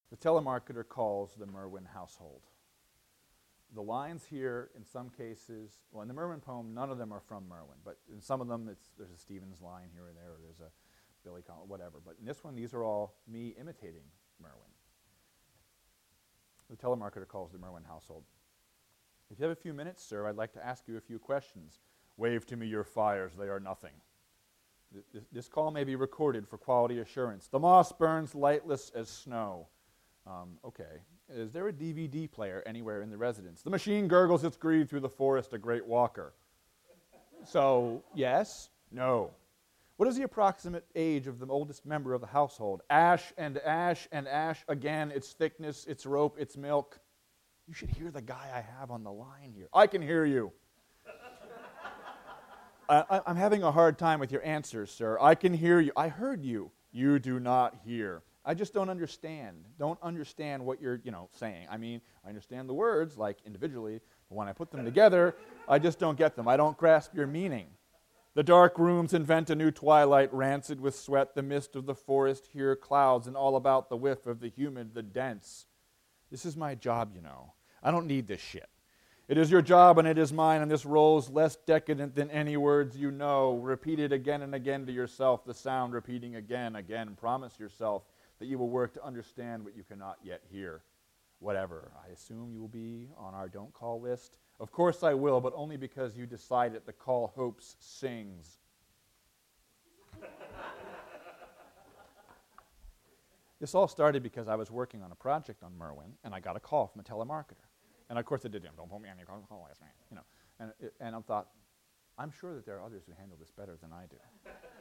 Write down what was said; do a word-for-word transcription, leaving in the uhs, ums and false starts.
The telemarketer calls the Merwin household. The lines here, in some cases, well, in the Merwin poem, none of them are from Merwin, but in some of them, it's, there's a Stevens line here or there, or there's a Billy Collins, whatever. But in this one, these are all me imitating Merwin. The telemarketer calls the Merwin household. If you have a few minutes, sir, I'd like to ask you a few questions. Wave to me your fires, they are nothing. Th- th- this call may be recorded for quality assurance. The moss burns lightless as snow. Um, okay. Is there a D V D player anywhere in the residence? The machine gurgles its greed through the forest, a great walker. So, yes, no. What is the approximate age of the oldest member of the household? Ash and ash and ash again, its thickness, its rope, its milk. You should hear the guy I have on the line here. I can hear you. I, I'm having a hard time with your answers, sir. I can hear you. I heard you. You do not hear. I just don't understand. Don't understand what you're, you know, saying. I mean, I understand the words, like individually, but when I put them together, I just don't get them. I don't grasp your meaning. The dark rooms invent a new twilight, rancid with sweat. The mist of the forest here clouds, and all about the whiff of the humid, the dense. This is my job, you know. I don't need this shit. It is your job and it is mine, and this role's less decadent than any words you know. Repeat it again and again to yourself, the sound repeating again, again. Promise yourself that you will work to understand what you cannot yet hear. Whatever. I assume you will be on our don't call list. Of course I will, but only because you decided the call hopes sings. This all started because I was working on a project on Merwin, and I got a call from a telemarketer. And of course it did, don't put me on your call list, you know. And, it, and I thought, I'm sure that there are others who handle this better than I do.